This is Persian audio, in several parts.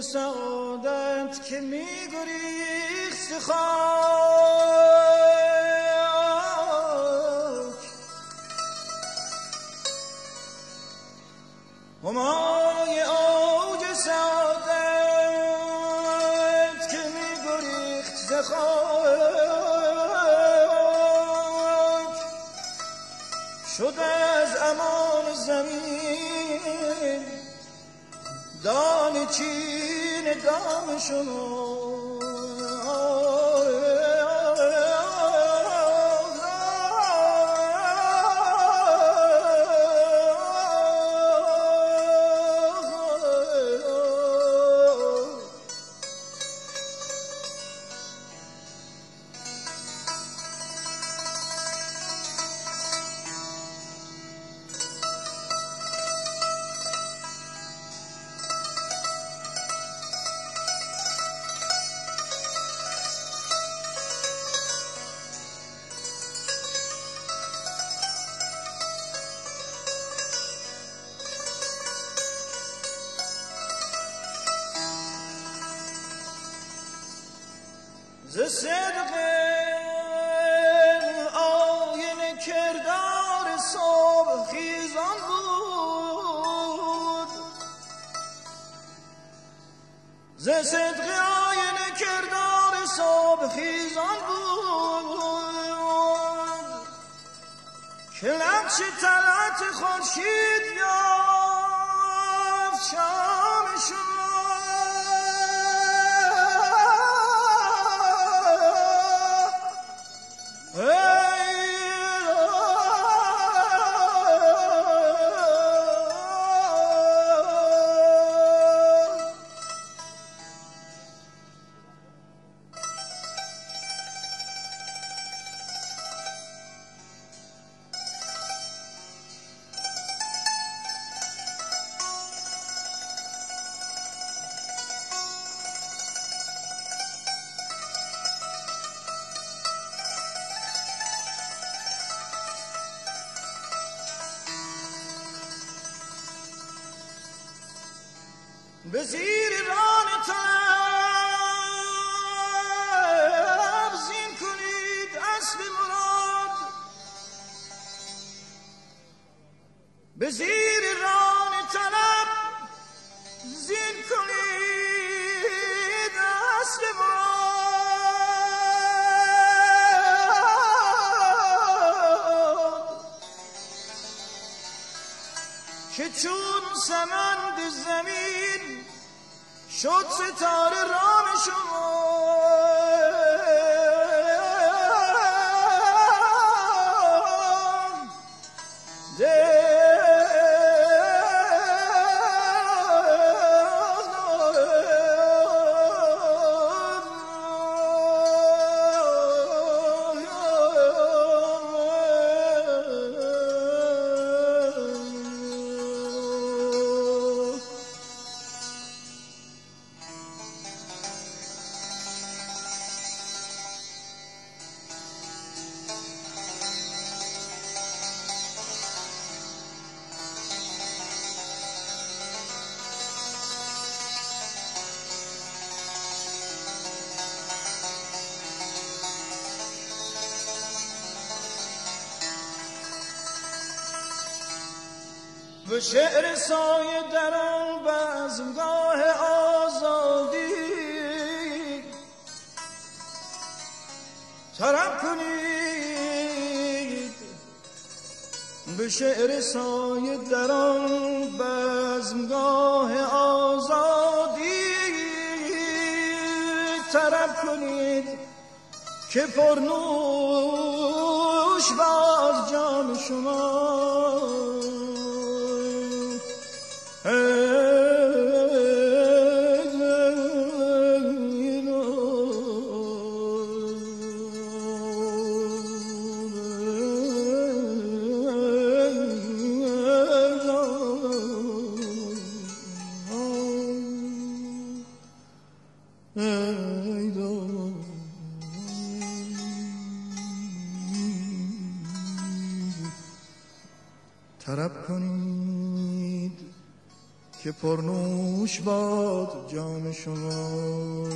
سعادت که میگریخت خاک همای اوج سعادت که میگریخت خاک شد از امان زمین دان چین دام شما ز صدق آینه کردار صبح خیزان بود ز صدق آینه کردار صبح خیزان بود که نقش طلعت خورشید یافت شام شما به زیر ران طلب زین کنید اصل مراد به زیر ران طلب زین کنید اصل مراد که چون سمند زمین شد ستاره رام شما به شعر سایه در آن بزمگاه آزادی طرب کنید به شعر سایه در آن بزمگاه آزادی طرب کنید که پرنوش باز جام شما طرب کنید که پرنوش باد جام شما.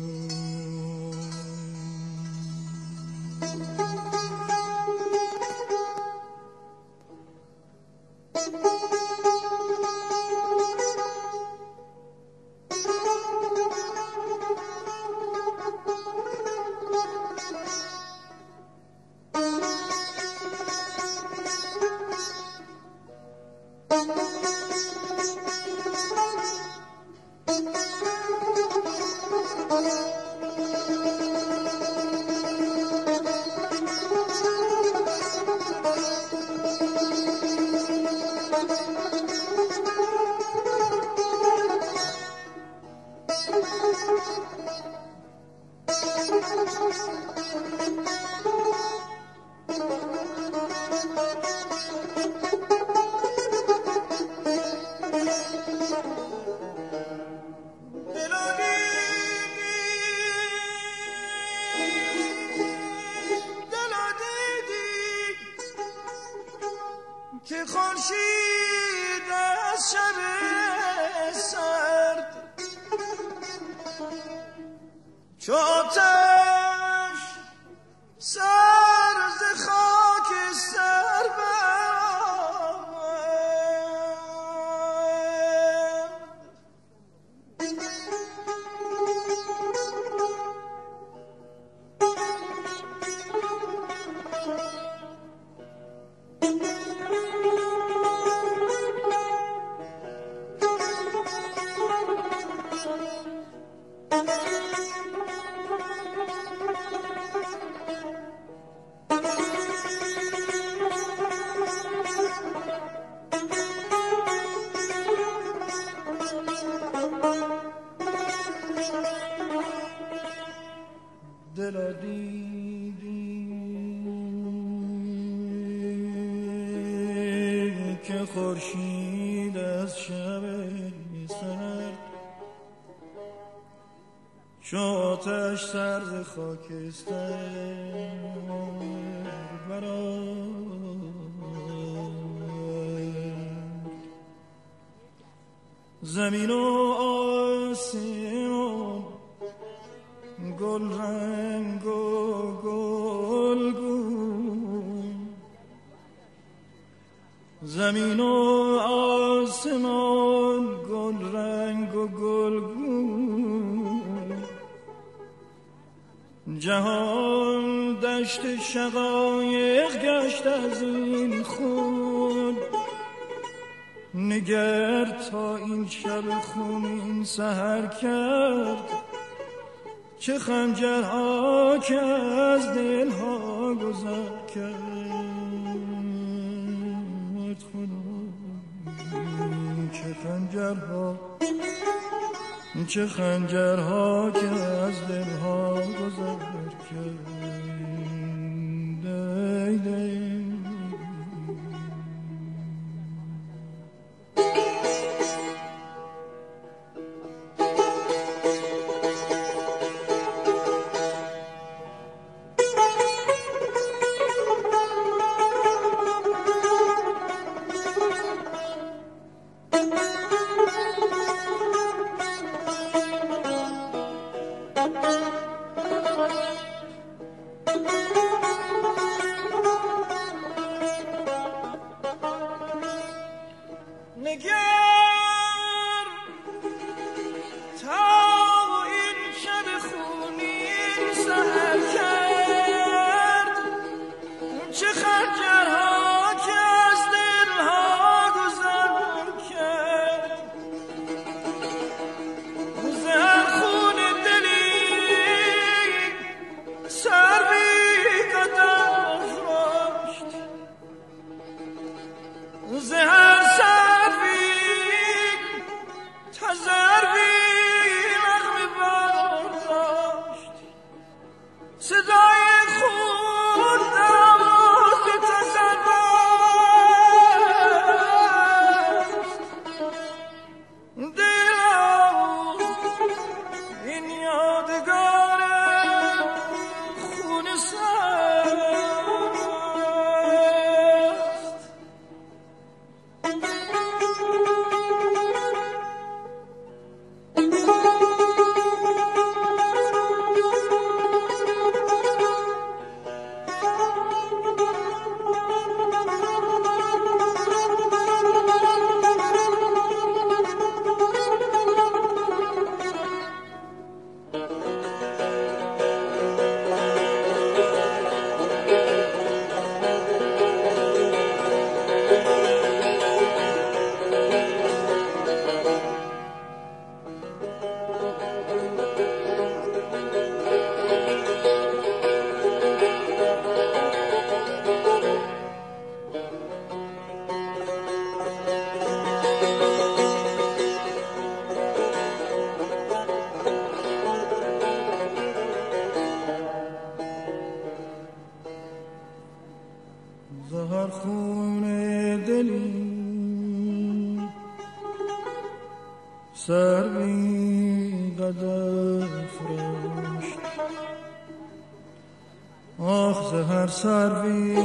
که خورشید از شب سرد چو آتش سر ز خاک سر دلا دیدی که خورشید از شب سرد چو آتش سر ز خاکستر برآورد زمین و آسمان گل رنگ و گلگون زمین و آسمان گل رنگ و گلگون جهان دشت شقایق گشت از این خون نگر تا این شب خونین سحر کرد چه خنجرها که از دلها گذر کرد خدا چه خنجرها که از دلها گذر کرد سروی قدر فراشت. آخ زهر سروی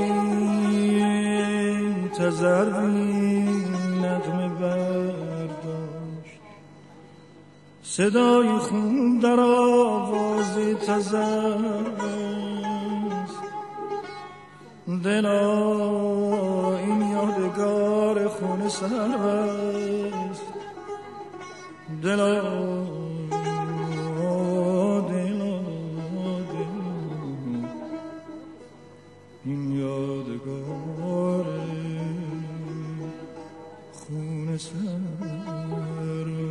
تزروی نغمه برداشت. صدای خون در آواز تزر است. دلا این یادگار خون سرو است. دلا این یادگار خون سرو.